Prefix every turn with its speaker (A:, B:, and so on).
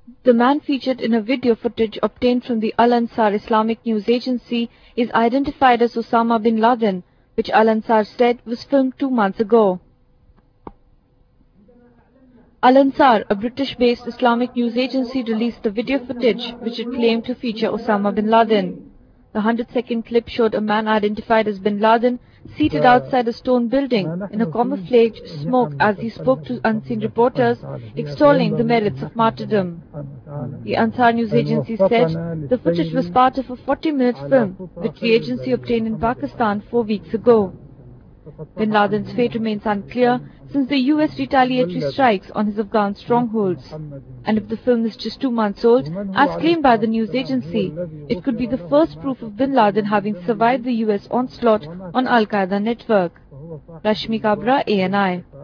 A: The man featured in a video footage obtained from the Al-Ansar Islamic news agency is identified as Osama bin Laden, which Al-Ansar said was filmed 2 months ago. Al-Ansar, a British-based Islamic news agency, released the video footage which it claimed to feature Osama bin Laden. The 100-second clip showed a man identified as bin Laden seated outside a stone building in a camouflaged smoke as he spoke to unseen reporters, extolling the merits of martyrdom. The Ansar news agency said the footage was part of a 40-minute film which the agency obtained in Pakistan 4 weeks ago. Bin Laden's fate remains unclear since the US retaliatory strikes on his Afghan strongholds. And if the film is just 2 months old, as claimed by the news agency, it could be the first proof of Bin Laden having survived the US onslaught on Al-Qaeda network. Rashmi Kabra, ANI.